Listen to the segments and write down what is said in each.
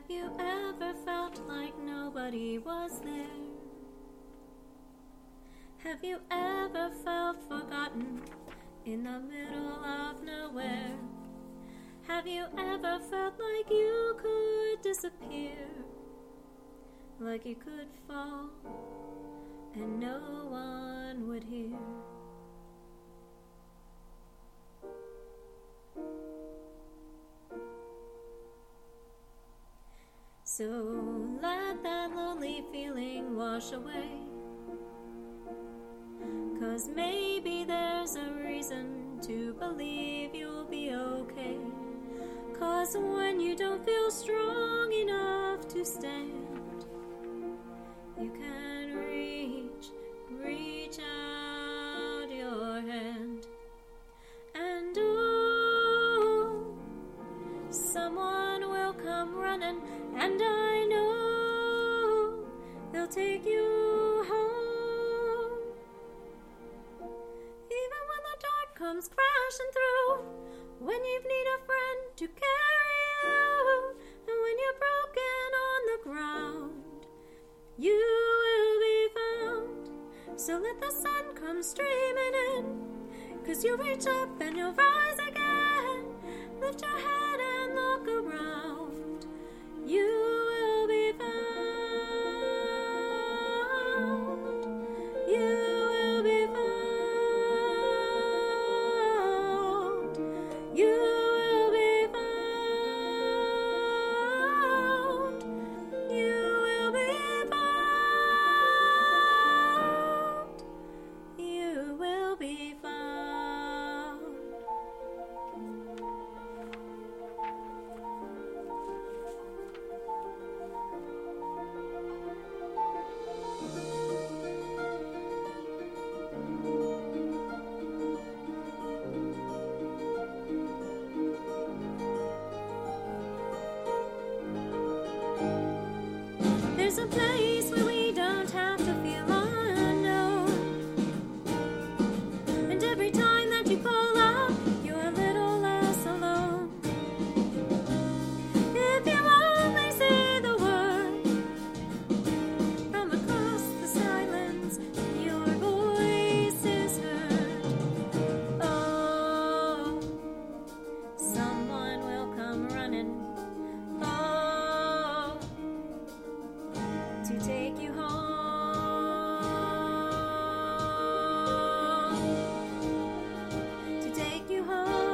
Have you ever felt like nobody was there? Have you ever felt forgotten in the middle of nowhere? Have you ever felt like you could disappear? Like you could fall and no one would hear? So let that lonely feeling wash away, 'cause maybe there's a reason to believe you'll be okay. 'Cause when you don't feel strong enough to stand, you can reach out your hand. And oh, someone will come running, and I know they'll take you home. Even when the dark comes crashing through, when you need a friend to carry you, and when you're broken on the ground, you will be found. So let the sun come streaming in, 'cause you'll reach up and you'll rise again. Lift your head and look around, you will be found. You will be found. You will be found. You will be found. You will be found. There's a place where we don't have to feel unknown, and every time that you call out, you're a little less alone. If you only say the word from across the silence, your voice is heard. Oh, someone will come running. Oh, to take you home, to take you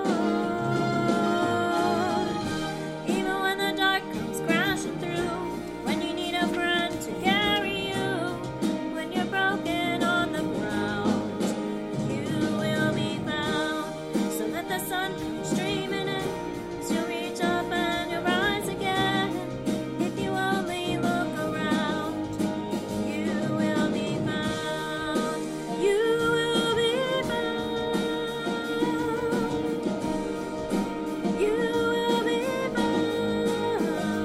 home. Even when the dark comes crashing through, when you need a friend to carry you, when you're broken on the ground, you will be found. So let the sun come streaming in, 'cause you'll reach up and you'll rise again. If you only look around, you will be found. You will be found. You will be found.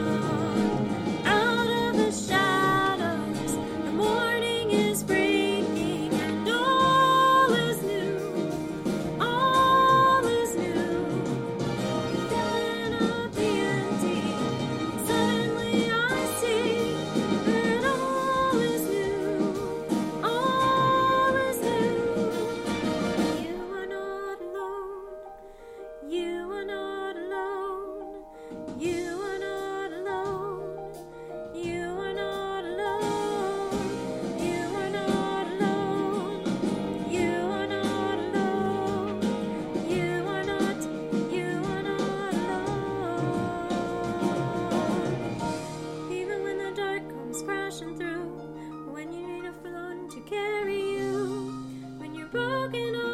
Out of the shadows, the morning is breaking, and all is new. All is new. Filling up the empty, suddenly I see that all is new. All is new. You are not alone. You are not alone. You are not alone. You are not alone. You are not alone. You are not alone. You are not alone. Even when the dark comes crashing through, when you need a friend to carry you, when you're broken